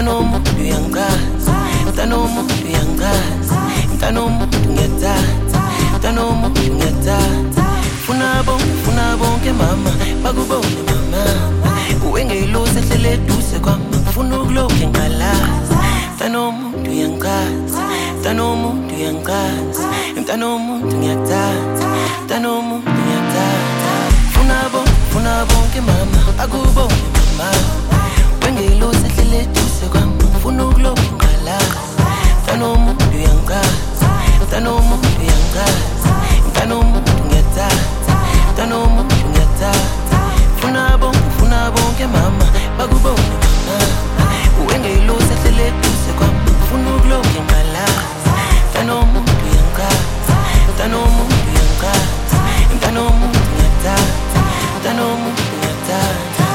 Mtanomuntu uyangazi, mtanomuntu uyangazi, mtanomuntu ngiyathatha, mtanomuntu ngiyathatha. Funa bonke mama, bakubone mama. Uwengelosi ehlele eduze kwami, ngifuna ukulokhu ngalazi. Mtanomuntu uyangazi, mtanomuntu uyangazi, mtanomuntu ngiyathatha, mtanomuntu ngiyathatha. Funa bonke mama, bakubone mama. Uwengelosi ehlele eduze kwami, ngifuna ukulokhu ngalazi. Mtanomuntu uyangazi, mtanomuntu uyangazi, mtanomuntu ngiyathatha, mtanomuntu ngiyathatha. Funa bonke mama, bakubone mama. Uwengelosi ehlele eduze kwami, ngifuna ukulokhu ngalazi. Mtanomuntu uyangazi, mtanomuntu uyangazi, mtanomuntu ngiyathatha, mtanomuntu ngiyathatha.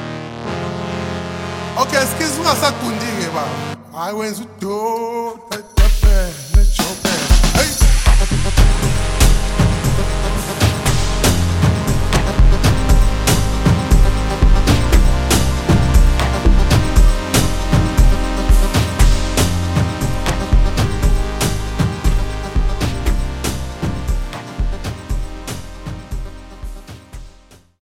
Okay, excuse me, I said, I went to do.